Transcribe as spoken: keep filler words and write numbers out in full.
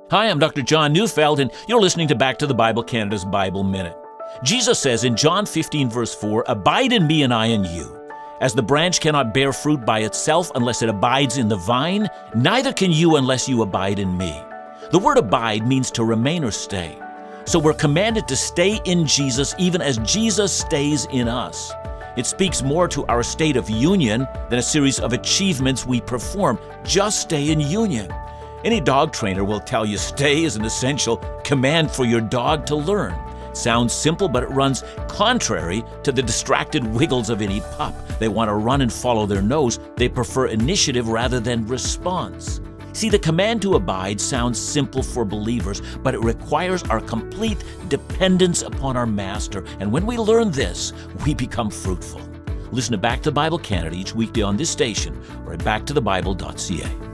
Hi, I'm Doctor John Neufeld, and you're listening to Back to the Bible Canada's Bible Minute. Jesus says in John fifteen, verse four, "Abide in me and I in you. As the branch cannot bear fruit by itself unless it abides in the vine, neither can you unless you abide in me." The word abide means to remain or stay. So we're commanded to stay in Jesus even as Jesus stays in us. It speaks more to our state of union than a series of achievements we perform. Just stay in union. Any dog trainer will tell you stay is an essential command for your dog to learn. Sounds simple, but it runs contrary to the distracted wiggles of any pup. They want to run and follow their nose. They prefer initiative rather than response. See, the command to abide sounds simple for believers, but it requires our complete dependence upon our Master. And when we learn this, we become fruitful. Listen to Back to the Bible Canada each weekday on this station or at back to the bible dot c a.